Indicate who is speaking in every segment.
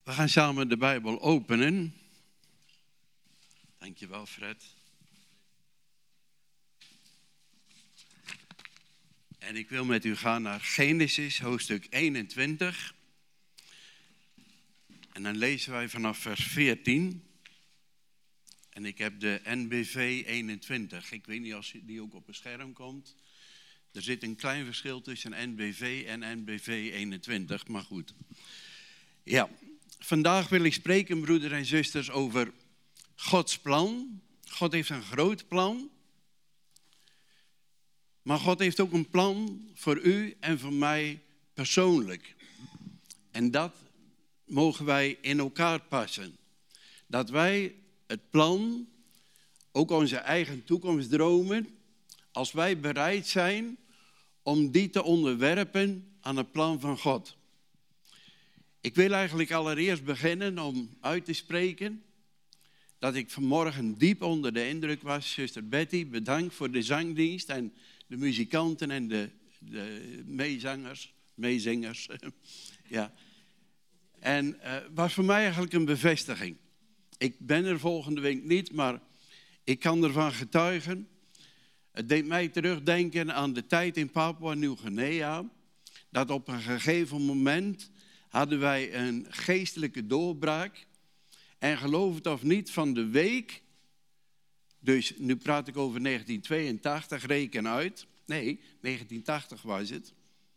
Speaker 1: We gaan samen de Bijbel openen. Dankjewel, Fred. En ik wil met u gaan naar Genesis, hoofdstuk 21. En dan lezen wij vanaf vers 14. En ik heb de NBV 21. Ik weet niet of die ook op het scherm komt. Er zit een klein verschil tussen NBV en NBV 21, maar goed. Ja, vandaag wil ik spreken, broeders en zusters, over Gods plan. God heeft een groot plan. Maar God heeft ook een plan voor u en voor mij persoonlijk. En dat mogen wij in elkaar passen. Dat wij het plan, ook onze eigen toekomstdromen, als wij bereid zijn om die te onderwerpen aan het plan van God. Ik wil eigenlijk allereerst beginnen om uit te spreken dat ik vanmorgen diep onder de indruk was. Zuster Betty, bedankt voor de zangdienst en de muzikanten en de meezingers. Ja. En was voor mij eigenlijk een bevestiging. Ik ben er volgende week niet, maar ik kan ervan getuigen. Het deed mij terugdenken aan de tijd in Papua Nieuw-Guinea. Dat op een gegeven moment hadden wij een geestelijke doorbraak. En geloof het of niet, van de week, dus nu praat ik over 1982, reken uit. Nee, 1980 was het.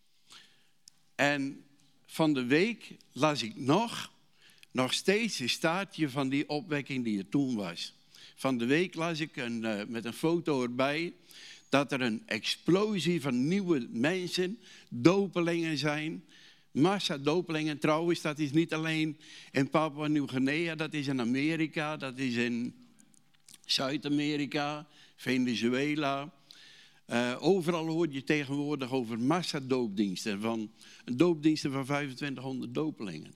Speaker 1: En van de week las ik nog steeds een staartje van die opwekking die er toen was. Van de week las ik met een foto erbij dat er een explosie van nieuwe mensen, dopelingen zijn. Massa-dopelingen trouwens, dat is niet alleen in Papua Nieuw-Guinea, dat is in Amerika, dat is in Zuid-Amerika, Venezuela. Overal hoor je tegenwoordig over massadoopdiensten, een doopdiensten van 2500 dopelingen.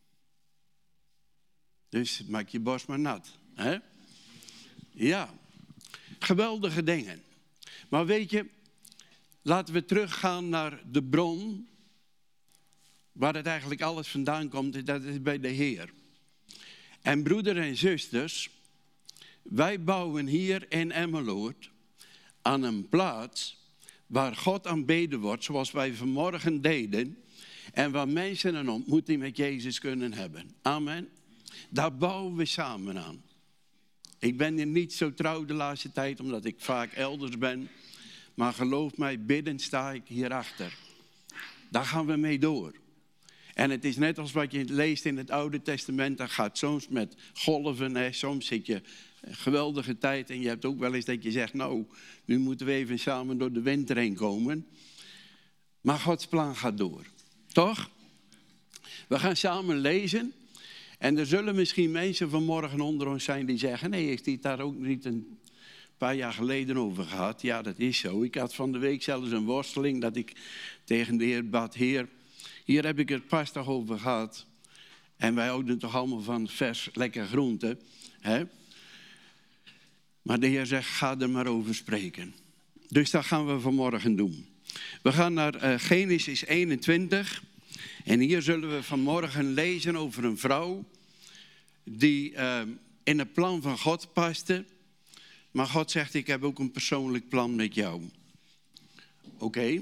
Speaker 1: Dus maak je borst maar nat. Hè? Ja, geweldige dingen. Maar weet je, laten we teruggaan naar de bron, waar het eigenlijk alles vandaan komt, dat is bij de Heer. En broeders en zusters, wij bouwen hier in Emmeloord aan een plaats waar God aanbeden wordt, zoals wij vanmorgen deden. En waar mensen een ontmoeting met Jezus kunnen hebben. Amen. Daar bouwen we samen aan. Ik ben hier niet zo trouw de laatste tijd, omdat ik vaak elders ben. Maar geloof mij, biddend sta ik hierachter. Daar gaan we mee door. En het is net als wat je leest in het Oude Testament. Dat gaat soms met golven. Hè. Soms zit je een geweldige tijd. En je hebt ook wel eens dat je zegt, nou, nu moeten we even samen door de winter heen komen. Maar Gods plan gaat door. Toch? We gaan samen lezen. En er zullen misschien mensen vanmorgen onder ons zijn die zeggen, nee, heeft hij het daar ook niet een paar jaar geleden over gehad? Ja, dat is zo. Ik had van de week zelfs een worsteling dat ik tegen de Heer bad, Heer, hier heb ik het pas toch over gehad. En wij houden toch allemaal van vers, lekker groente. Hè? Maar de Heer zegt, ga er maar over spreken. Dus dat gaan we vanmorgen doen. We gaan naar Genesis 21. En hier zullen we vanmorgen lezen over een vrouw die in het plan van God paste. Maar God zegt, ik heb ook een persoonlijk plan met jou. Oké.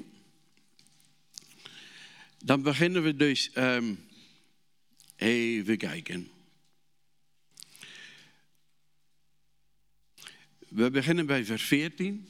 Speaker 1: Dan beginnen we dus, even kijken. We beginnen bij vers 14.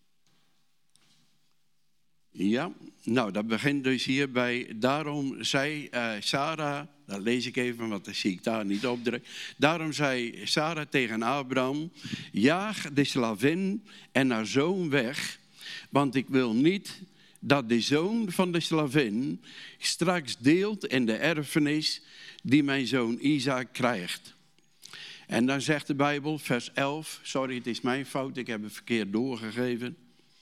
Speaker 1: Ja, nou dat begint dus hier bij, daarom zei Sarah, dat lees ik even, want dat zie ik daar niet opdrukken. Daarom zei Sarah tegen Abraham, jaag de slavin en haar zoon weg, want ik wil niet dat de zoon van de slavin straks deelt in de erfenis die mijn zoon Isaac krijgt. En dan zegt de Bijbel, vers 11, sorry het is mijn fout, ik heb het verkeerd doorgegeven.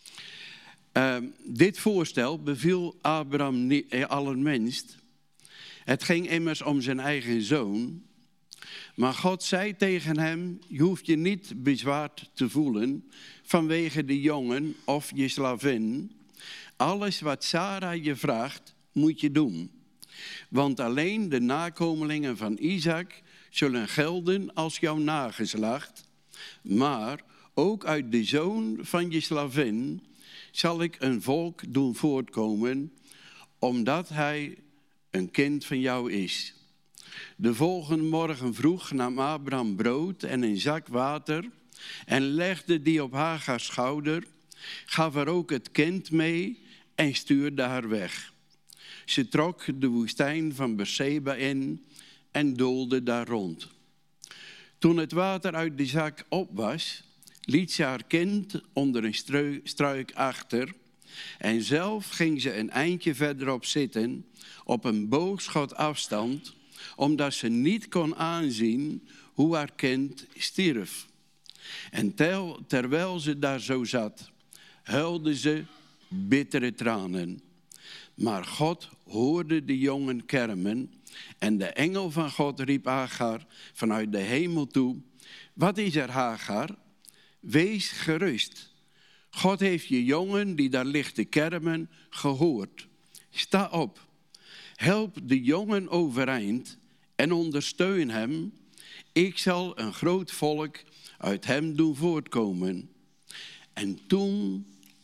Speaker 1: Dit voorstel beviel Abraham allerminst. Het ging immers om zijn eigen zoon. Maar God zei tegen hem, je hoeft je niet bezwaard te voelen vanwege de jongen of je slavin. Alles wat Sarah je vraagt, moet je doen. Want alleen de nakomelingen van Isaac zullen gelden als jouw nageslacht. Maar ook uit de zoon van je slavin zal ik een volk doen voortkomen, omdat hij een kind van jou is. De volgende morgen vroeg nam Abraham brood en een zak water en legde die op Hagars schouder, gaf er ook het kind mee en stuurde haar weg. Ze trok de woestijn van Beerseba in en doolde daar rond. Toen het water uit de zak op was, liet ze haar kind onder een struik achter en zelf ging ze een eindje verderop zitten op een boogschot afstand, omdat ze niet kon aanzien hoe haar kind stierf. En terwijl ze daar zo zat, huilde ze bittere tranen. Maar God hoorde de jongen kermen en de engel van God riep Hagar vanuit de hemel toe: wat is er, Hagar? Wees gerust. God heeft je jongen die daar ligt te kermen gehoord. Sta op, help de jongen overeind en ondersteun hem. Ik zal een groot volk uit hem doen voortkomen. En toen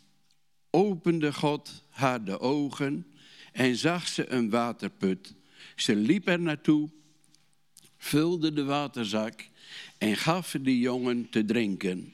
Speaker 1: opende God haar de ogen en zag ze een waterput. Ze liep er naartoe, vulde de waterzak en gaf de jongen te drinken.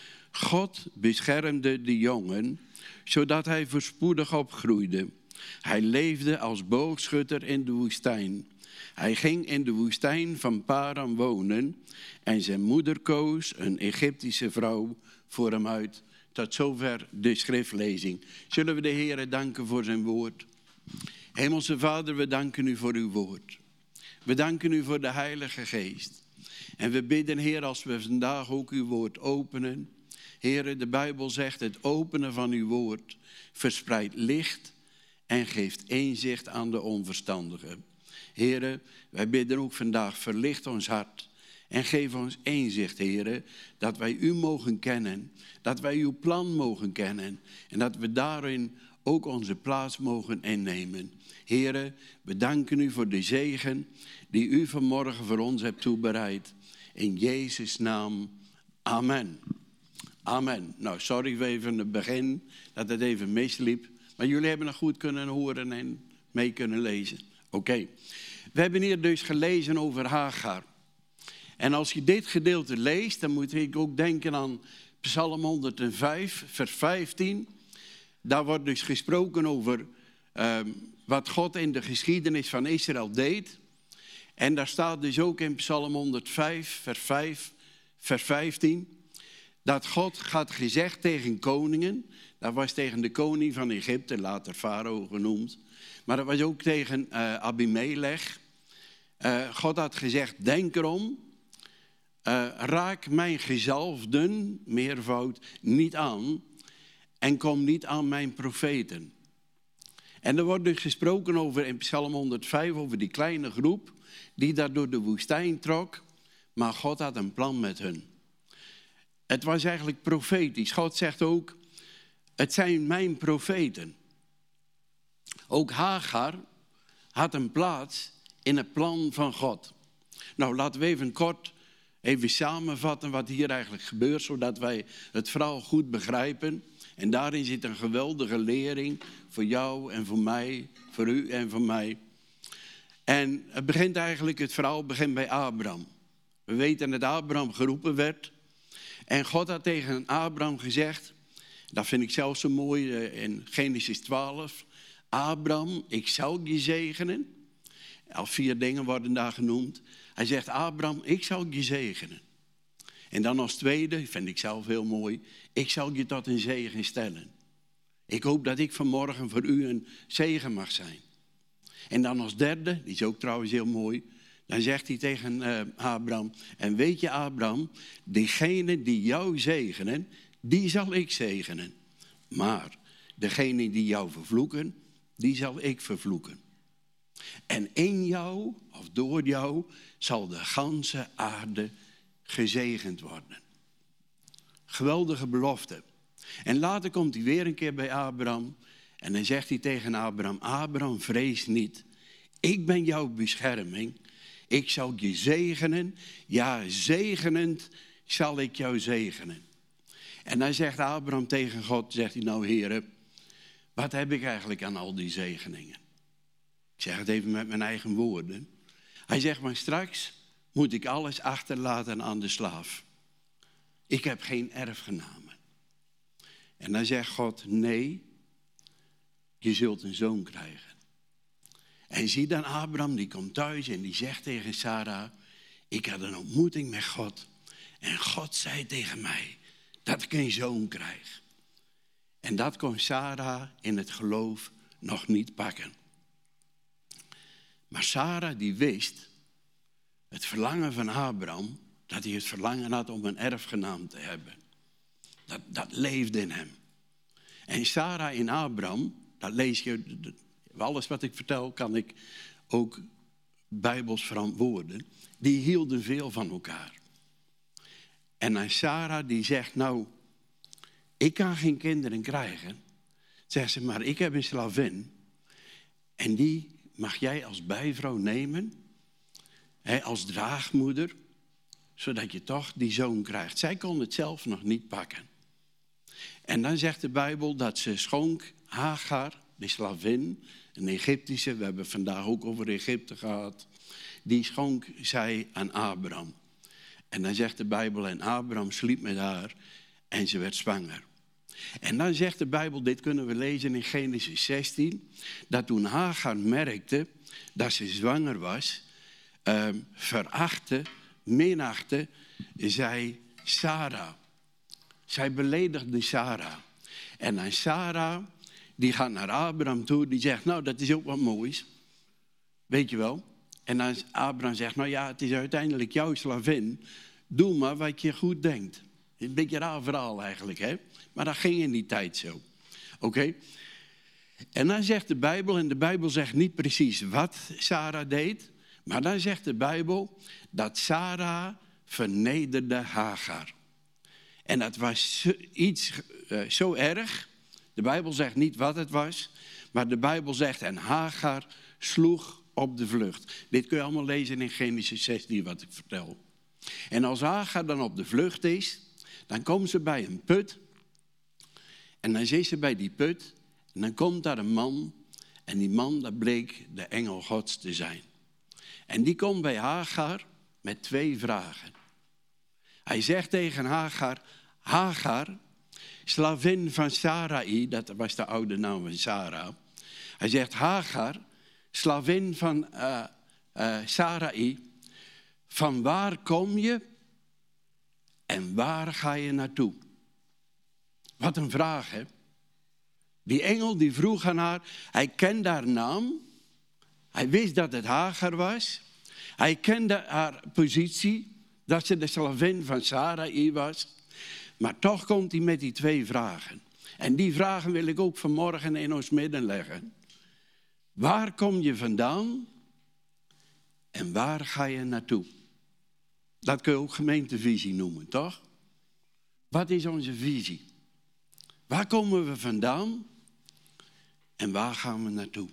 Speaker 1: God beschermde de jongen, zodat hij voorspoedig opgroeide. Hij leefde als boogschutter in de woestijn. Hij ging in de woestijn van Paran wonen en zijn moeder koos een Egyptische vrouw voor hem uit. Tot zover de schriftlezing. Zullen we de Heere danken voor zijn woord. Hemelse Vader, we danken u voor uw woord. We danken u voor de Heilige Geest. En we bidden, Heer, als we vandaag ook uw woord openen. Heer, de Bijbel zegt, het openen van uw woord verspreidt licht en geeft inzicht aan de onverstandigen. Heer, wij bidden ook vandaag, verlicht ons hart. En geef ons inzicht, Heer, dat wij u mogen kennen. Dat wij uw plan mogen kennen. En dat we daarin ook onze plaats mogen innemen. Heer, we danken u voor de zegen die u vanmorgen voor ons hebt toebereid. In Jezus' naam, amen. Amen. Nou, sorry voor even het begin, dat het even misliep. Maar jullie hebben het goed kunnen horen en mee kunnen lezen. Oké. We hebben hier dus gelezen over Hagar. En als je dit gedeelte leest, dan moet ik ook denken aan Psalm 105, vers 15. Daar wordt dus gesproken over wat God in de geschiedenis van Israël deed. En daar staat dus ook in Psalm 105, vers 15... dat God had gezegd tegen koningen. Dat was tegen de koning van Egypte, later Farao genoemd. Maar dat was ook tegen Abimelech. God had gezegd, denk erom. Raak mijn gezalfden, meervoud, niet aan. En kom niet aan mijn profeten. En er wordt dus gesproken over in Psalm 105, over die kleine groep die daar door de woestijn trok. Maar God had een plan met hun. Het was eigenlijk profetisch. God zegt ook, het zijn mijn profeten. Ook Hagar had een plaats in het plan van God. Nou, laten we even kort samenvatten wat hier eigenlijk gebeurt, zodat wij het verhaal goed begrijpen. En daarin zit een geweldige lering voor jou en voor mij, voor u en voor mij. En het verhaal begint bij Abraham. We weten dat Abraham geroepen werd. En God had tegen Abraham gezegd, dat vind ik zelfs zo mooi in Genesis 12. Abraham, ik zal je zegenen. Al 4 dingen worden daar genoemd. Hij zegt, Abraham, ik zal je zegenen. En dan als tweede, vind ik zelf heel mooi, ik zal je tot een zegen stellen. Ik hoop dat ik vanmorgen voor u een zegen mag zijn. En dan als derde, die is ook trouwens heel mooi, dan zegt hij tegen Abraham, en weet je Abraham, diegene die jou zegenen, die zal ik zegenen. Maar degene die jou vervloeken, die zal ik vervloeken. En in jou, of door jou, zal de ganse aarde gezegend worden. Geweldige belofte. En later komt hij weer een keer bij Abraham. En dan zegt hij tegen Abraham, Abraham, vrees niet. Ik ben jouw bescherming. Ik zal je zegenen. Ja, zegenend zal ik jou zegenen. En dan zegt Abraham tegen God, zegt hij nou Heere, wat heb ik eigenlijk aan al die zegeningen? Ik zeg het even met mijn eigen woorden. Hij zegt, maar straks moet ik alles achterlaten aan de slaaf. Ik heb geen erfgenamen. En dan zegt God, nee, je zult een zoon krijgen. En zie dan Abraham, die komt thuis en die zegt tegen Sarah, ik had een ontmoeting met God. En God zei tegen mij dat ik een zoon krijg. En dat kon Sarah in het geloof nog niet pakken. Maar Sarah die wist, het verlangen van Abraham, dat hij het verlangen had om een erfgenaam te hebben. Dat leefde in hem. En Sarah in Abraham, dat lees je, alles wat ik vertel kan ik ook bijbels verantwoorden. Die hielden veel van elkaar. En dan Sarah die zegt, nou, ik kan geen kinderen krijgen. Zegt ze, maar ik heb een slavin. En die mag jij als bijvrouw nemen. Als draagmoeder. Zodat je toch die zoon krijgt. Zij kon het zelf nog niet pakken. En dan zegt de Bijbel dat ze schonk Hagar, de slavin, een Egyptische. We hebben vandaag ook over Egypte gehad. Die schonk zij aan Abraham. En dan zegt de Bijbel, en Abraham sliep met haar en ze werd zwanger. En dan zegt de Bijbel, dit kunnen we lezen in Genesis 16, dat toen Hagar merkte dat ze zwanger was, minachtte zij Sarah. Zij beledigde Sarah. En dan Sarah, die gaat naar Abraham toe, die zegt, nou dat is ook wat moois. Weet je wel? En dan Abraham zegt, nou ja, het is uiteindelijk jouw slavin. Doe maar wat je goed denkt. Een beetje een raar verhaal eigenlijk, hè? Maar dat ging in die tijd zo. Oké? En dan zegt de Bijbel, en de Bijbel zegt niet precies wat Sarah deed. Maar dan zegt de Bijbel dat Sarah vernederde Hagar. En dat was iets zo erg. De Bijbel zegt niet wat het was. Maar de Bijbel zegt, en Hagar sloeg op de vlucht. Dit kun je allemaal lezen in Genesis 16 wat ik vertel. En als Hagar dan op de vlucht is, dan komt ze bij een put. En dan zit ze bij die put. En dan komt daar een man. En die man, dat bleek de engel Gods te zijn. En die komt bij Hagar met 2 vragen. Hij zegt tegen Hagar, Hagar, slavin van Sarai, dat was de oude naam van Sarah. Hij zegt, Hagar, slavin van Sarai, van waar kom je en waar ga je naartoe? Wat een vraag, hè? Die engel die vroeg aan haar, hij kende haar naam. Hij wist dat het Hagar was. Hij kende haar positie, dat ze de slavin van Sarai was. Maar toch komt hij met die 2 vragen. En die vragen wil ik ook vanmorgen in ons midden leggen. Waar kom je vandaan en waar ga je naartoe? Dat kun je ook gemeentevisie noemen, toch? Wat is onze visie? Waar komen we vandaan en waar gaan we naartoe?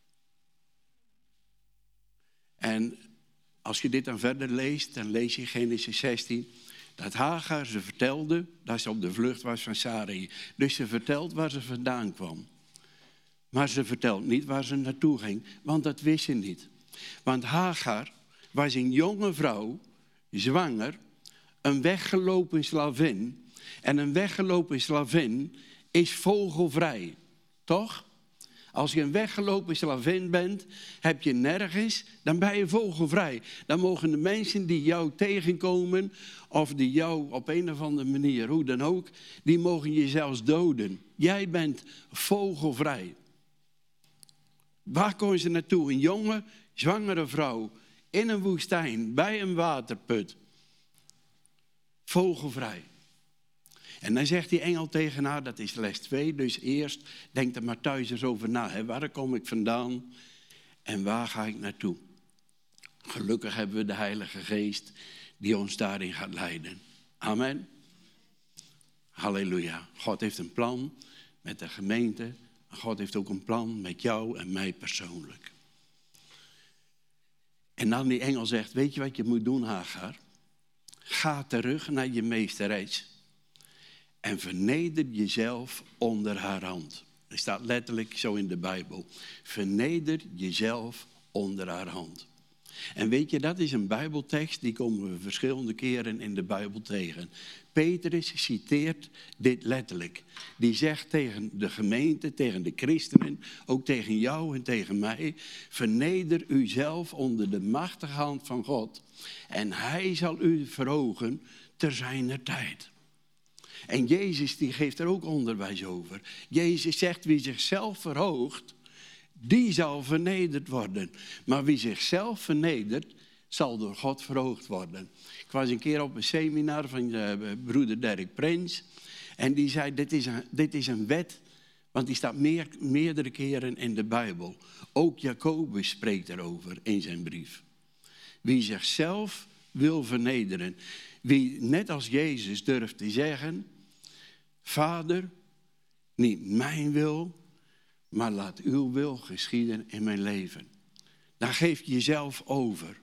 Speaker 1: En als je dit dan verder leest, dan lees je Genesis 16... dat Hagar ze vertelde dat ze op de vlucht was van Sarai. Dus ze vertelt waar ze vandaan kwam. Maar ze vertelt niet waar ze naartoe ging, want dat wist ze niet. Want Hagar was een jonge vrouw, zwanger, een weggelopen slavin. En een weggelopen slavin is vogelvrij, toch? Als je een weggelopen slavin bent, heb je nergens, dan ben je vogelvrij. Dan mogen de mensen die jou tegenkomen, of die jou op een of andere manier, hoe dan ook, die mogen je zelfs doden. Jij bent vogelvrij. Waar kon ze naartoe? Een jonge, zwangere vrouw, in een woestijn, bij een waterput. Vogelvrij. En dan zegt die engel tegen haar, dat is les 2, dus eerst denk er maar thuis eens over na. Hè. Waar kom ik vandaan en waar ga ik naartoe? Gelukkig hebben we de Heilige Geest die ons daarin gaat leiden. Amen. Halleluja. God heeft een plan met de gemeente. God heeft ook een plan met jou en mij persoonlijk. En dan die engel zegt, weet je wat je moet doen, Hagar? Ga terug naar je meesteres en verneder jezelf onder haar hand. Dat staat letterlijk zo in de Bijbel. Verneder jezelf onder haar hand. En weet je, dat is een Bijbeltekst, die komen we verschillende keren in de Bijbel tegen. Petrus citeert dit letterlijk. Die zegt tegen de gemeente, tegen de christenen, ook tegen jou en tegen mij: verneder uzelf onder de machtige hand van God en hij zal u verhogen ter zijner tijd. En Jezus die geeft er ook onderwijs over. Jezus zegt, wie zichzelf verhoogt, die zal vernederd worden. Maar wie zichzelf vernedert, zal door God verhoogd worden. Ik was een keer op een seminar van broeder Dirk Prins. En die zei, dit is een wet, want die staat meerdere keren in de Bijbel. Ook Jacobus spreekt erover in zijn brief. Wie zichzelf wil vernederen. Wie net als Jezus durft te zeggen: Vader, niet mijn wil, maar laat uw wil geschieden in mijn leven. Dan geef je jezelf over.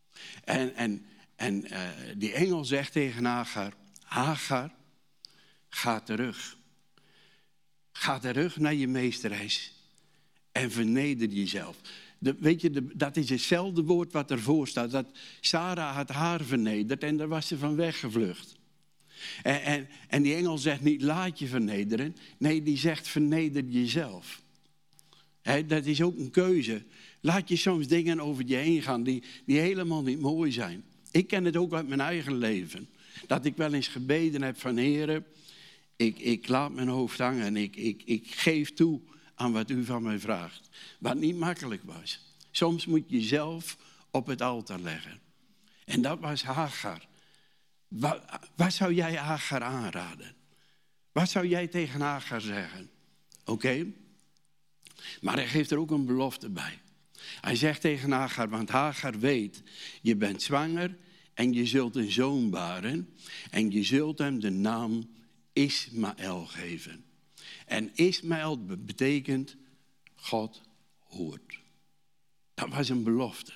Speaker 1: En die engel zegt tegen Hagar: Hagar, ga terug. Ga terug naar je meesteres en verneder jezelf. Weet je, dat is hetzelfde woord wat ervoor staat. Dat Sarah had haar vernederd en daar was ze van weggevlucht. En die engel zegt niet laat je vernederen. Nee, die zegt verneder jezelf. Dat is ook een keuze. Laat je soms dingen over je heen gaan die helemaal niet mooi zijn. Ik ken het ook uit mijn eigen leven. Dat ik wel eens gebeden heb van Heere, ik laat mijn hoofd hangen en ik geef toe aan wat u van mij vraagt. Wat niet makkelijk was. Soms moet je jezelf op het altaar leggen. En dat was Hagar. Wat zou jij Hagar aanraden? Wat zou jij tegen Hagar zeggen? Oké? Maar hij geeft er ook een belofte bij. Hij zegt tegen Hagar, want Hagar weet, je bent zwanger en je zult een zoon baren. En je zult hem de naam Ismaël geven. En Ismaël betekent God hoort. Dat was een belofte.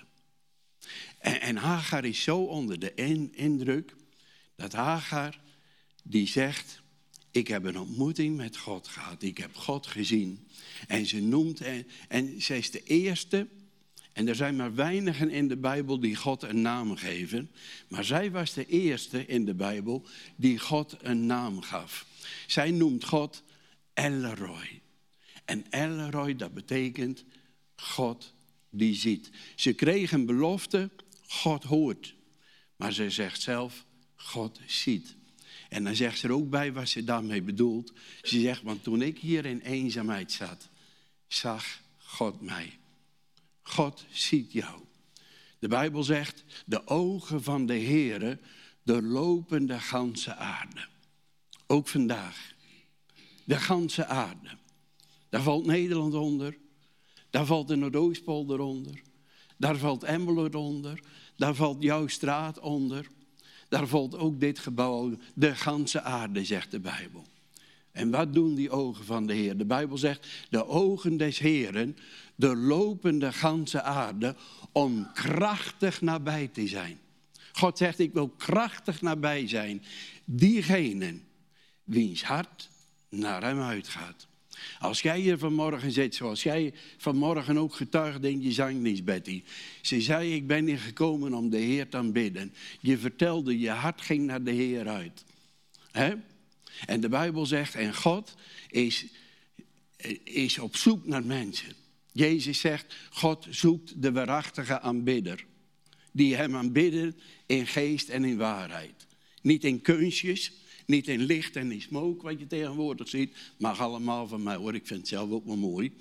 Speaker 1: En Hagar is zo onder de indruk dat Hagar die zegt, ik heb een ontmoeting met God gehad. Ik heb God gezien. En ze noemt, en zij is de eerste, en er zijn maar weinigen in de Bijbel die God een naam geven. Maar zij was de eerste in de Bijbel die God een naam gaf. Zij noemt God El-Roi. En El-Roi, dat betekent God die ziet. Ze kreeg een belofte, God hoort. Maar ze zegt zelf, God ziet. En dan zegt ze er ook bij wat ze daarmee bedoelt. Ze zegt, want toen ik hier in eenzaamheid zat, zag God mij. God ziet jou. De Bijbel zegt, de ogen van de Heere doorlopen de ganse aarde. Ook vandaag. De ganse aarde. Daar valt Nederland onder. Daar valt de Noordoostpolder onder. Daar valt Emmeloord onder. Daar valt jouw straat onder. Daar valt ook dit gebouw, de ganse aarde, zegt de Bijbel. En wat doen die ogen van de Heer? De Bijbel zegt, de ogen des Heeren doorlopen de ganse aarde om krachtig nabij te zijn. God zegt, ik wil krachtig nabij zijn. Diegenen wiens hart naar hem uitgaat. Als jij hier vanmorgen zit, zoals jij vanmorgen ook getuigde in je zangdienst, Betty. Ze zei, ik ben hier gekomen om de Heer te aanbidden. Je vertelde, je hart ging naar de Heer uit. He? En de Bijbel zegt, en God is op zoek naar mensen. Jezus zegt, God zoekt de waarachtige aanbidder. Die hem aanbidden in geest en in waarheid. Niet in kunstjes. Niet in licht en in smoke, wat je tegenwoordig ziet. Mag allemaal van mij hoor, ik vind het zelf ook wel mooi.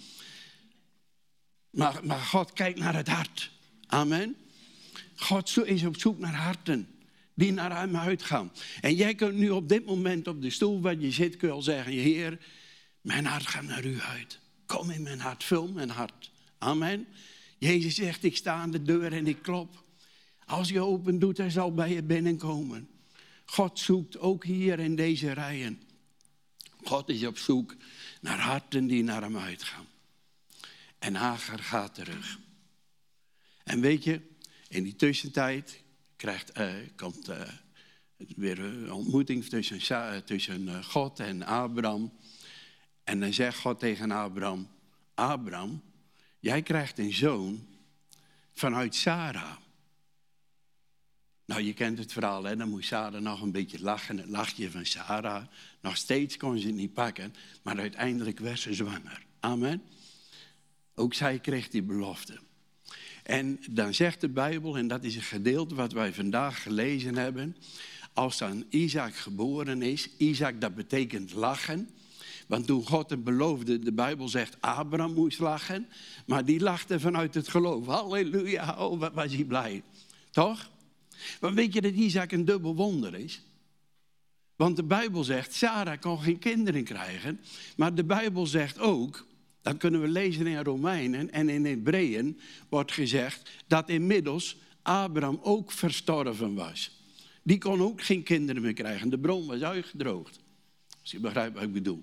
Speaker 1: Maar God kijkt naar het hart. Amen. God is op zoek naar harten die naar hem uitgaan. En jij kunt nu op dit moment op de stoel waar je zit, kun je al zeggen, Heer, mijn hart gaat naar u uit. Kom in mijn hart, vul mijn hart. Amen. Jezus zegt, ik sta aan de deur en ik klop. Als je open doet, hij zal bij je binnenkomen. God zoekt ook hier in deze rijen. God is op zoek naar harten die naar hem uitgaan. En Hagar gaat terug. En weet je, In die tussentijd komt weer een ontmoeting tussen God en Abraham. En dan zegt God tegen Abraham: Abraham, jij krijgt een zoon vanuit Sarah. Nou, je kent het verhaal, hè? Dan moest Sarah nog een beetje lachen. Het lachje van Sarah. Nog steeds kon ze het niet pakken. Maar uiteindelijk werd ze zwanger. Amen. Ook zij kreeg die belofte. En dan zegt de Bijbel, en dat is een gedeelte wat wij vandaag gelezen hebben. Als dan Isaac geboren is. Isaac, dat betekent lachen. Want toen God het beloofde, de Bijbel zegt, Abraham moest lachen. Maar die lachte vanuit het geloof. Halleluja, oh wat was hij blij. Toch? Maar weet je dat Isaac een dubbel wonder is? Want de Bijbel zegt, Sarah kon geen kinderen krijgen. Maar de Bijbel zegt ook, dat kunnen we lezen in Romeinen en in Hebreeën, wordt gezegd dat inmiddels Abraham ook verstorven was. Die kon ook geen kinderen meer krijgen. De bron was uitgedroogd. Als je begrijpt wat ik bedoel.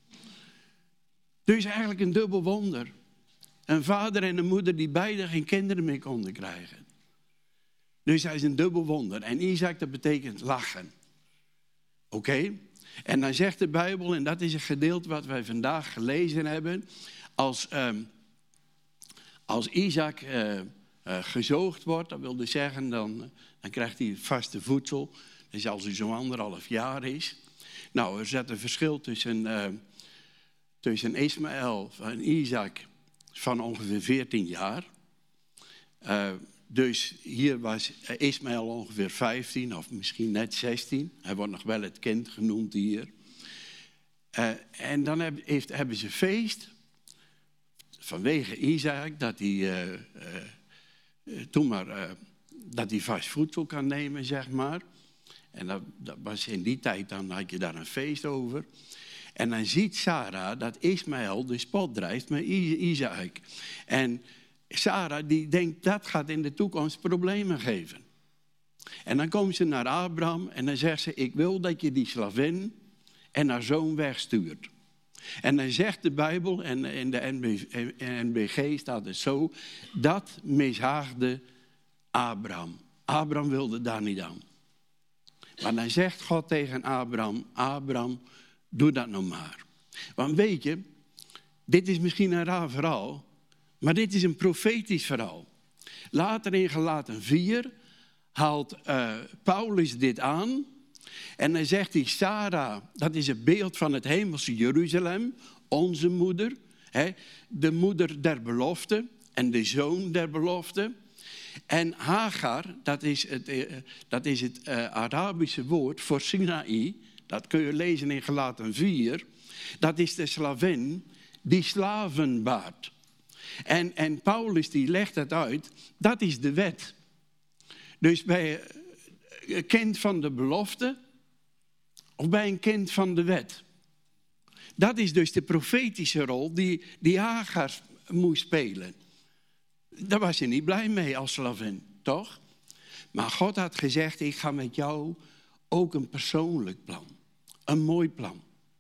Speaker 1: Dus eigenlijk een dubbel wonder. Een vader en een moeder die beide geen kinderen meer konden krijgen. Dus hij is een dubbel wonder. En Isaac, dat betekent lachen. Oké? En dan zegt de Bijbel, en dat is een gedeelte wat wij vandaag gelezen hebben. Als Isaac gezoogd wordt, dat wil dus zeggen, dan krijgt hij vaste voedsel. Dus als hij zo'n 1,5 jaar is. Nou, er zit een verschil tussen Ismaël en Isaac van ongeveer 14 jaar. Dus hier was Ismaël ongeveer 15 of misschien net 16. Hij wordt nog wel het kind genoemd hier. En dan hebben ze feest vanwege Isaac dat hij dat hij vast voedsel kan nemen, zeg maar. En dat was in die tijd, dan had je daar een feest over. En dan ziet Sarah dat Ismaël de spot drijft met Isaac. En Sarah die denkt, dat gaat in de toekomst problemen geven. En dan komt ze naar Abraham en dan zegt ze, ik wil dat je die slavin en haar zoon wegstuurt. En dan zegt de Bijbel, en in de NBG staat het zo, dat mishaagde Abraham. Abraham wilde daar niet aan. Maar dan zegt God tegen Abraham, Abraham, doe dat nou maar. Want weet je, dit is misschien een raar verhaal, maar dit is een profetisch verhaal. Later in Galaten 4 haalt Paulus dit aan. En dan zegt hij, Sarah, dat is het beeld van het hemelse Jeruzalem, onze moeder. De moeder der belofte en de zoon der belofte. En Hagar, dat is het Arabische woord voor Sinaï. Dat kun je lezen in Galaten 4. Dat is de slavin die slaven baart. En Paulus die legt het uit, dat is de wet. Dus bij een kind van de belofte of bij een kind van de wet. Dat is dus de profetische rol die Hagar moest spelen. Daar was je niet blij mee als slavin, toch? Maar God had gezegd, ik ga met jou ook een persoonlijk plan. Een mooi plan.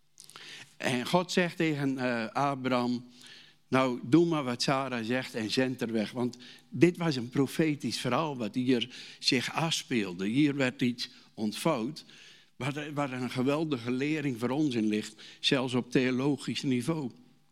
Speaker 1: En God zegt tegen Abraham, nou doe maar wat Sarah zegt en zend er weg. Want dit was een profetisch verhaal wat hier zich afspeelde. Hier werd iets ontvouwd waar een geweldige lering voor ons in ligt. Zelfs op theologisch niveau.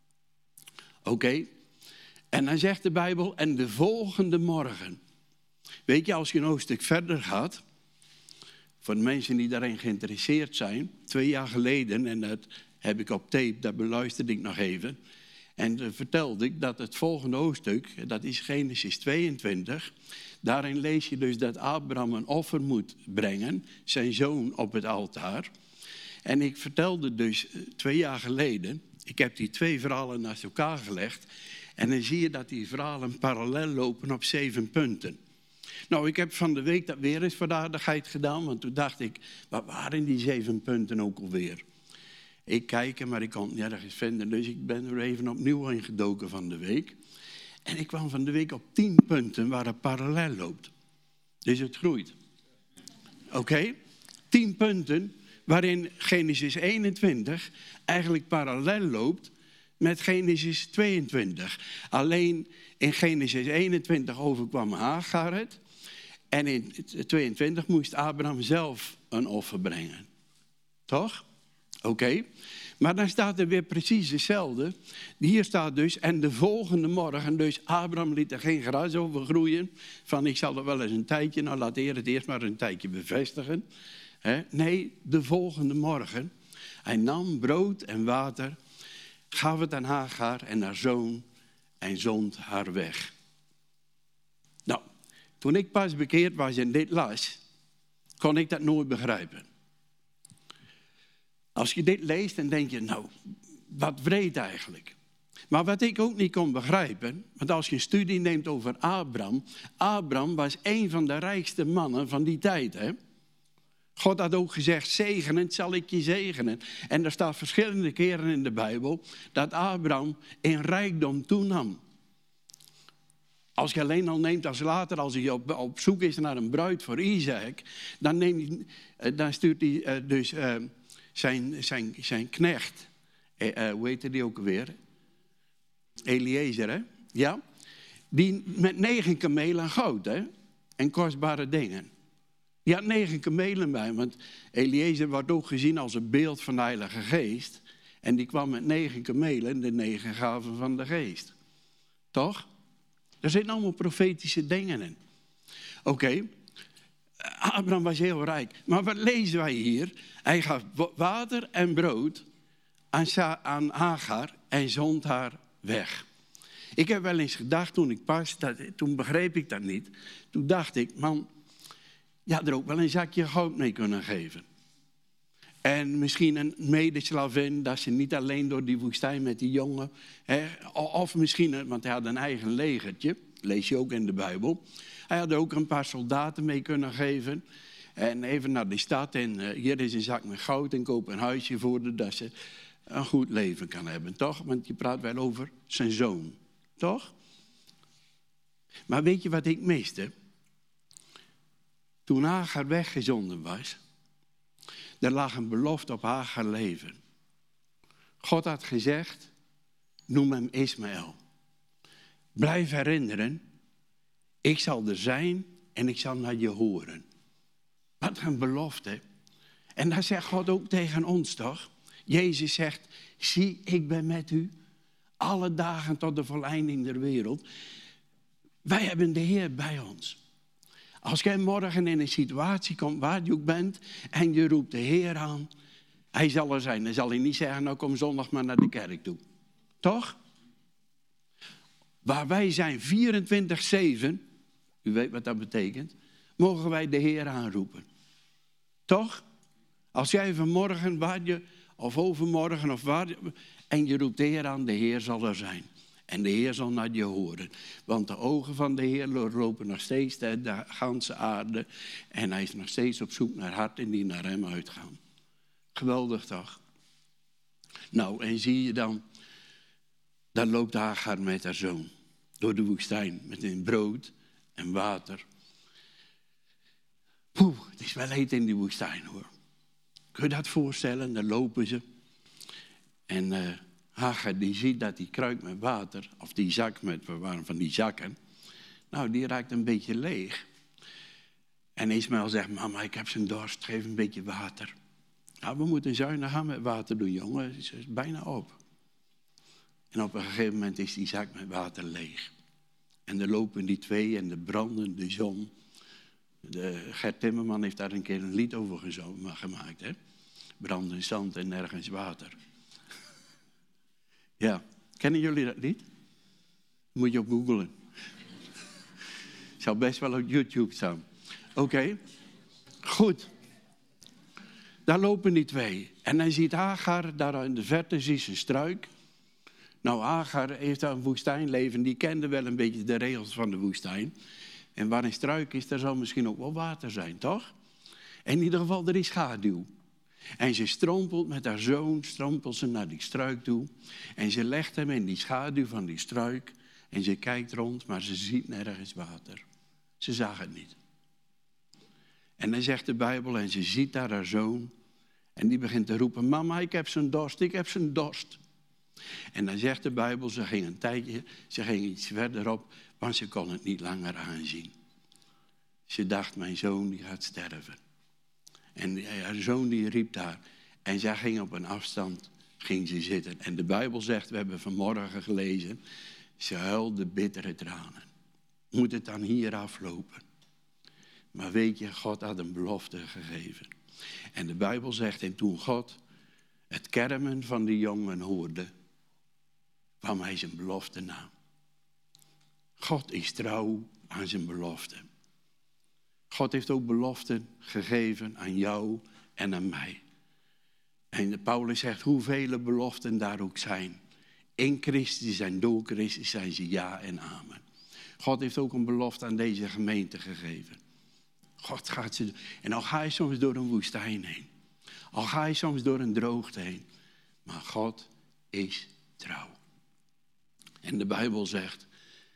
Speaker 1: Oké. En dan zegt de Bijbel, en de volgende morgen. Weet je, als je een hoofdstuk verder gaat. Voor de mensen die daarin geïnteresseerd zijn. 2 jaar geleden, en dat heb ik op tape, dat beluisterde ik nog even. En dan vertelde ik dat het volgende hoofdstuk, dat is Genesis 22. Daarin lees je dus dat Abraham een offer moet brengen. Zijn zoon op het altaar. En ik vertelde dus 2 jaar geleden. Ik heb die 2 verhalen naast elkaar gelegd. En dan zie je dat die verhalen parallel lopen op 7 punten. Nou, ik heb van de week dat weer eens voor de aardigheid gedaan. Want toen dacht ik, wat waren die 7 punten ook alweer? Ik kijk, maar ik kon het nergens vinden. Dus ik ben er even opnieuw ingedoken van de week. En ik kwam van de week op 10 punten waar het parallel loopt. Dus het groeit. Oké? 10 punten waarin Genesis 21 eigenlijk parallel loopt met Genesis 22. Alleen in Genesis 21 overkwam Hagar het. En in 22 moest Abraham zelf een offer brengen. Toch? Oké. Maar dan staat er weer precies hetzelfde. Hier staat dus, en de volgende morgen, dus Abraham liet er geen gras over groeien. Van ik zal er wel eens een tijdje, nou laat de Heer het eerst maar een tijdje bevestigen. Nee, de volgende morgen. Hij nam brood en water, gaf het aan Hagar en haar zoon en zond haar weg. Nou, toen ik pas bekeerd was en dit las, kon ik dat nooit begrijpen. Als je dit leest, dan denk je, nou, wat wreed eigenlijk. Maar wat ik ook niet kon begrijpen, want als je een studie neemt over Abraham. Abraham was een van de rijkste mannen van die tijd, hè. God had ook gezegd, zegenend zal ik je zegenen. En er staat verschillende keren in de Bijbel dat Abraham in rijkdom toenam. Als je alleen al neemt als later, als hij op zoek is naar een bruid voor Isaac, dan stuurt hij zijn knecht, hoe heette die ook alweer? Eliezer, hè? Ja? Die met 9 kamelen goud, hè? En kostbare dingen. Die had 9 kamelen bij, want Eliezer wordt ook gezien als een beeld van de Heilige Geest. En die kwam met 9 kamelen, de 9 gaven van de Geest. Toch? Er zitten allemaal profetische dingen in. Oké. Abraham was heel rijk. Maar wat lezen wij hier? Hij gaf water en brood aan Hagar en zond haar weg. Ik heb wel eens gedacht toen ik pas, toen begreep ik dat niet. Toen dacht ik, man, je had er ook wel een zakje goud mee kunnen geven. En misschien een medeslavin, dat ze niet alleen door die woestijn met die jongen. Of misschien, want hij had een eigen legertje, lees je ook in de Bijbel. Hij had er ook een paar soldaten mee kunnen geven. En even naar de stad en hier is een zak met goud en koop een huisje voor haar, dat ze een goed leven kan hebben, toch? Want je praat wel over zijn zoon, toch? Maar weet je wat ik miste? Toen Hagar weggezonden was, er lag een belofte op Hagar leven. God had gezegd, noem hem Ismaël. Blijf herinneren, ik zal er zijn en ik zal naar je horen. Wat een belofte. En dat zegt God ook tegen ons, toch? Jezus zegt, zie, ik ben met u alle dagen tot de voleinding der wereld. Wij hebben de Heer bij ons. Als jij morgen in een situatie komt waar je ook bent en je roept de Heer aan, hij zal er zijn. Dan zal hij niet zeggen, nou kom zondag maar naar de kerk toe. Toch? Waar wij zijn 24/7, u weet wat dat betekent, mogen wij de Heer aanroepen. Toch? Als jij vanmorgen waar je, of overmorgen of waar je, en je roept de Heer aan, de Heer zal er zijn. En de Heer zal naar je horen. Want de ogen van de Heer lopen nog steeds de ganse aarde. En hij is nog steeds op zoek naar harten die naar hem uitgaan. Geweldig toch? Nou, en zie je dan loopt Hagar met haar zoon door de woestijn met een brood en water. Poeh, het is wel heet in die woestijn hoor. Kun je dat voorstellen? Dan lopen ze. En Hagar die ziet dat die kruik met water, of die zak met, we waren van die zakken, nou die raakt een beetje leeg. En Ismaël zegt, mama ik heb zo'n dorst, geef een beetje water. Nou we moeten zuinig gaan met water doen jongen, het is bijna op. En op een gegeven moment is die zak met water leeg. En er lopen die twee en de brandende zon. Gert Timmerman heeft daar een keer een lied over gemaakt. Hè? Brandend zand en nergens water. Ja, kennen jullie dat lied? Moet je op googlen. Zou best wel op YouTube staan. Oké, goed. Daar lopen die twee. En dan ziet Hagar, daar in de verte ziet ze een struik. Nou, Hagar heeft daar een woestijnleven. Die kende wel een beetje de regels van de woestijn. En waar een struik is, daar zal misschien ook wel water zijn, toch? In ieder geval, er is schaduw. En ze strompelt met haar zoon, strompelt ze naar die struik toe. En ze legt hem in die schaduw van die struik. En ze kijkt rond, maar ze ziet nergens water. Ze zag het niet. En dan zegt de Bijbel, en ze ziet daar haar zoon. En die begint te roepen, mama, ik heb zo'n dorst, ik heb zo'n dorst. En dan zegt de Bijbel, ze ging iets verderop, want ze kon het niet langer aanzien. Ze dacht, mijn zoon die gaat sterven. En haar zoon die riep daar. En zij ging op een afstand, ging ze zitten. En de Bijbel zegt, we hebben vanmorgen gelezen, ze huilde bittere tranen. Moet het dan hier aflopen? Maar weet je, God had een belofte gegeven. En de Bijbel zegt, en toen God het kermen van die jongen hoorde, kwam hij zijn belofte na. God is trouw aan zijn belofte. God heeft ook beloften gegeven aan jou en aan mij. En Paulus zegt, hoeveel beloften daar ook zijn. In Christus en door Christus zijn ze ja en amen. God heeft ook een belofte aan deze gemeente gegeven. God gaat ze. En al ga je soms door een woestijn heen. Al ga je soms door een droogte heen. Maar God is trouw. En de Bijbel zegt,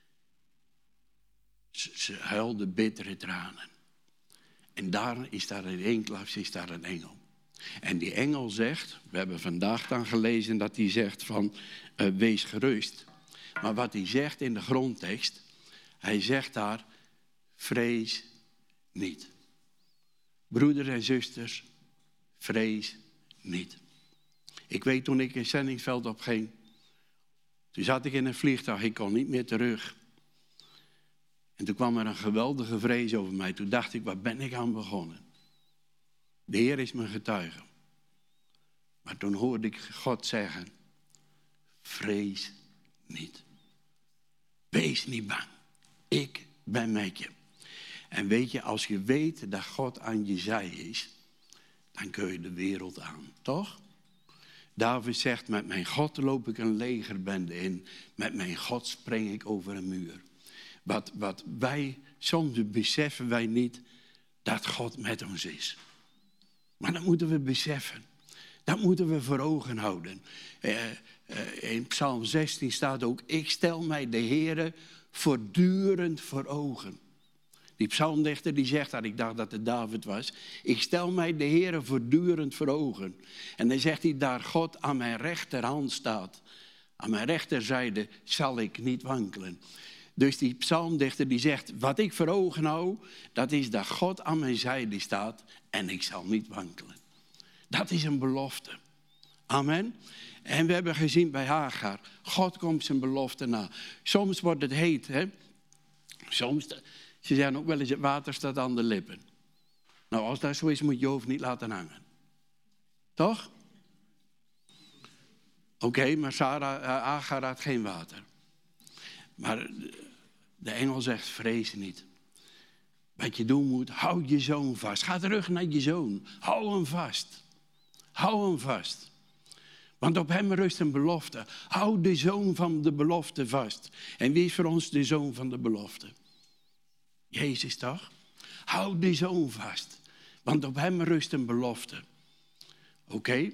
Speaker 1: ze huilde bittere tranen. En daar is daar in één klas is daar een engel. En die engel zegt, we hebben vandaag dan gelezen dat hij zegt van wees gerust. Maar wat hij zegt in de grondtekst, hij zegt daar, vrees niet. Broeders en zusters, vrees niet. Ik weet toen ik in Zendingsveld opging, toen zat ik in een vliegtuig, ik kon niet meer terug. En toen kwam er een geweldige vrees over mij. Toen dacht ik, waar ben ik aan begonnen? De Heer is mijn getuige. Maar toen hoorde ik God zeggen, vrees niet. Wees niet bang. Ik ben met je. En weet je, als je weet dat God aan je zij is, dan kun je de wereld aan, toch? David zegt, met mijn God loop ik een legerbende in. Met mijn God spring ik over een muur. Wat wij, soms beseffen wij niet dat God met ons is. Maar dat moeten we beseffen. Dat moeten we voor ogen houden. In Psalm 16 staat ook, ik stel mij de Heere voortdurend voor ogen. Die psalmdichter die zegt dat, ik dacht dat het David was. Ik stel mij de Heere voortdurend voor ogen. En dan zegt hij, daar God aan mijn rechterhand staat. Aan mijn rechterzijde zal ik niet wankelen. Dus die psalmdichter die zegt, wat ik voor ogen hou, dat is dat God aan mijn zijde staat en ik zal niet wankelen. Dat is een belofte. Amen. En we hebben gezien bij Hagar, God komt zijn belofte na. Soms wordt het heet, hè. Soms, ze zeggen ook wel eens, het water staat aan de lippen. Nou, als dat zo is, moet je hoofd niet laten hangen. Toch? Oké, maar Hagar had geen water. Maar de engel zegt, vrees niet. Wat je doen moet, hou je zoon vast. Ga terug naar je zoon. Hou hem vast. Hou hem vast. Want op hem rust een belofte. Hou de zoon van de belofte vast. En wie is voor ons de zoon van de belofte? Jezus toch? Hou de zoon vast. Want op hem rust een belofte. Oké?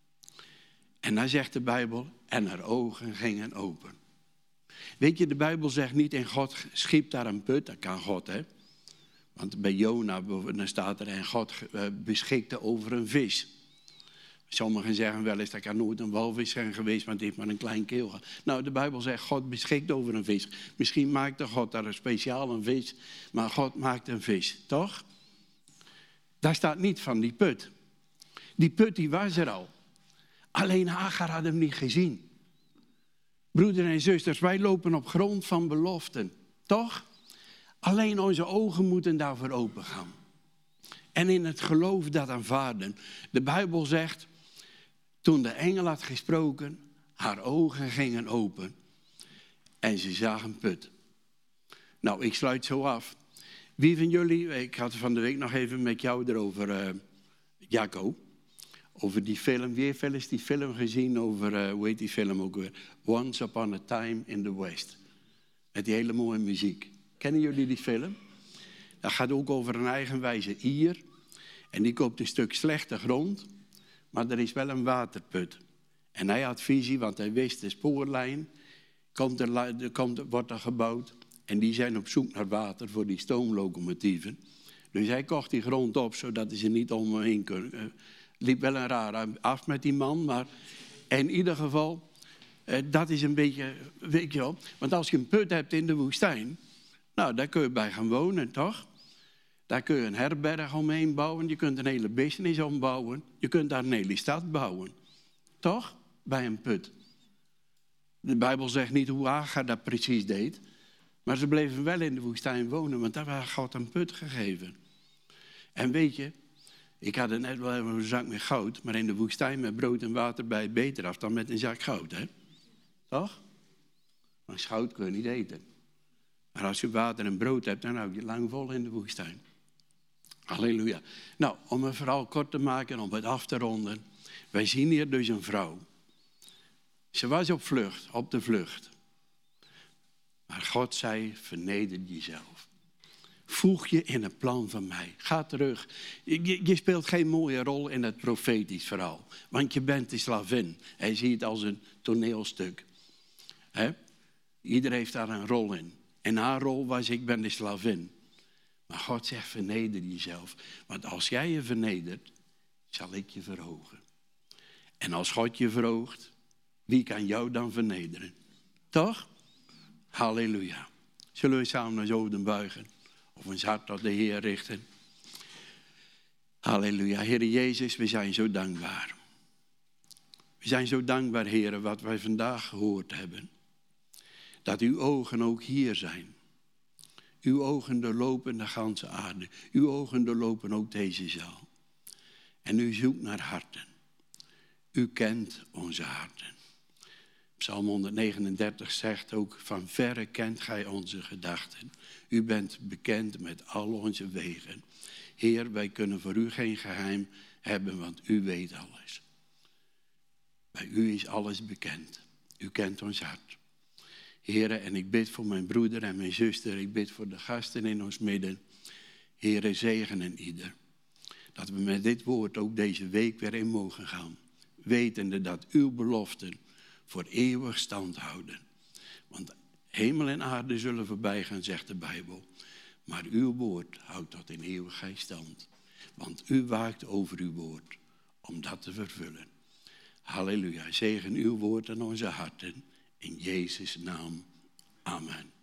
Speaker 1: En dan zegt de Bijbel, en haar ogen gingen open. Weet je, de Bijbel zegt niet, en God schiep daar een put. Dat kan God, hè. Want bij Jona dan staat er, en God beschikte over een vis. Sommigen zeggen wel eens, dat kan nooit een walvis zijn geweest, want het heeft maar een klein keel gehad. Nou, de Bijbel zegt, God beschikt over een vis. Misschien maakte God daar een speciaal een vis, maar God maakt een vis, toch? Daar staat niet van die put. Die put die was er al. Alleen Hagar had hem niet gezien. Broeders en zusters, wij lopen op grond van beloften, toch? Alleen onze ogen moeten daarvoor open gaan. En in het geloof dat aanvaarden. De Bijbel zegt, toen de engel had gesproken, haar ogen gingen open. En ze zag een put. Nou, ik sluit zo af. Wie van jullie, ik had van de week nog even met jou erover, Jacco. Over die film, wie heeft wel eens die film gezien over, hoe heet die film ook weer? Once Upon a Time in the West. Met die hele mooie muziek. Kennen jullie die film? Dat gaat ook over een eigenwijze Ier. En die koopt een stuk slechte grond. Maar er is wel een waterput. En hij had visie, want hij wist de spoorlijn. Wordt er gebouwd. En die zijn op zoek naar water voor die stoomlocomotieven. Dus hij kocht die grond op, zodat ze niet om hem heen kunnen. Liep wel een raar af met die man, maar in ieder geval, dat is een beetje, weet je wel. Want als je een put hebt in de woestijn, nou, daar kun je bij gaan wonen, toch? Daar kun je een herberg omheen bouwen. Je kunt een hele business ombouwen. Je kunt daar een hele stad bouwen. Toch? Bij een put. De Bijbel zegt niet hoe Hagar dat precies deed. Maar ze bleven wel in de woestijn wonen. Want daar had God een put gegeven. En weet je, ik had het net wel even een zak met goud. Maar in de woestijn met brood en water bij het beter af dan met een zak goud. Hè? Toch? Want goud kun je niet eten. Maar als je water en brood hebt, dan hou je lang vol in de woestijn. Halleluja. Nou, om het verhaal kort te maken, om het af te ronden. Wij zien hier dus een vrouw. Ze was op de vlucht. Maar God zei, verneder jezelf. Voeg je in het plan van mij. Ga terug. Je speelt geen mooie rol in het profetisch verhaal. Want je bent de slavin. Hij ziet het als een toneelstuk. Ieder heeft daar een rol in. En haar rol was, ik ben de slavin. Maar God zegt, verneder jezelf. Want als jij je vernedert, zal ik je verhogen. En als God je verhoogt, wie kan jou dan vernederen? Toch? Halleluja. Zullen we samen ons hoofden buigen? Of ons hart tot de Heer richten? Halleluja. Heere Jezus, we zijn zo dankbaar. We zijn zo dankbaar, Heere, wat wij vandaag gehoord hebben. Dat uw ogen ook hier zijn. Uw ogen doorlopen de ganse aarde. Uw ogen doorlopen ook deze zaal. En u zoekt naar harten. U kent onze harten. Psalm 139 zegt ook, van verre kent gij onze gedachten. U bent bekend met al onze wegen. Heer, wij kunnen voor u geen geheim hebben, want u weet alles. Bij u is alles bekend. U kent ons hart. Heere, en ik bid voor mijn broeder en mijn zuster. Ik bid voor de gasten in ons midden. Heere, zegenen ieder. Dat we met dit woord ook deze week weer in mogen gaan. Wetende dat uw beloften voor eeuwig stand houden. Want hemel en aarde zullen voorbij gaan, zegt de Bijbel. Maar uw woord houdt tot in eeuwigheid stand. Want u waakt over uw woord om dat te vervullen. Halleluja, zegen uw woord aan onze harten. In Jezus' naam. Amen.